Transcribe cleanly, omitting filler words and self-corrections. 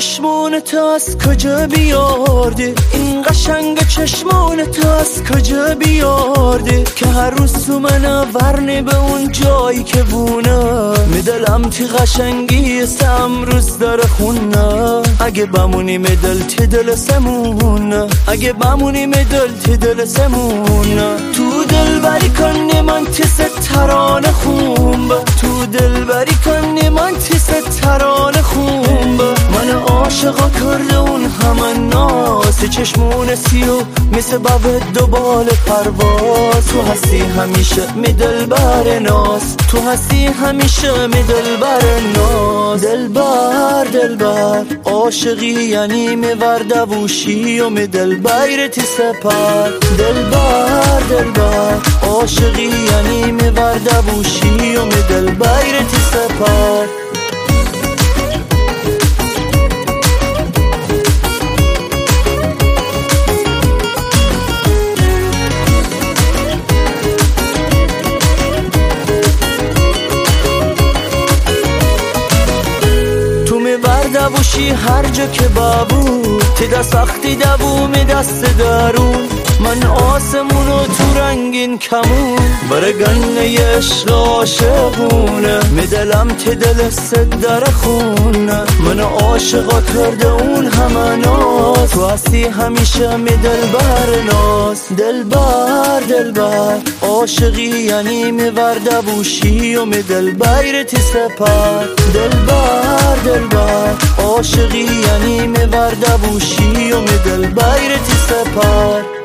چشمون تو از کجا بیاردی؟ این قشنگ چشمون تو از کجا بیاردی؟ که هر روز تو من ورنی به اون جایی که بونه میدلم تی قشنگی امروز داره خونه. اگه بمونی میدل تی دل سمونه، اگه بمونی میدل تی دل سمونه. تو دل بری کنی من تی سترانه خومبه، تو دل بری کنی من تی سترانه خومبه. من عاشقا کرده اون همه ناس چشمون سیو مثل باود دو بال پرواز. تو هستی همیشه می دل بر ناز، تو هستی همیشه می دل بر ناز. دلبر دلبر عاشقی یعنی می وردووشی و می دل بیرتی سپر. دلبر دلبر عاشقی یعنی می وردووشی و می دل بیرتی سپر. دوشی هر جا که بابو تدا سختی دوو می دست درون. من آسمونو تو رنگین کمون برای گنه عشق عاشقونه. می دلم تی دل سد در خونه. من عاشقا کرده اون همه ناز، تو هستی همیشه می دل بر ناز. دلبر دلبر عاشقی یعنی می وردووشی و می دل بیرتی سپر. دلبر دلبر عاشقی یعنی می وردووشی و می دل بیرتی سپر.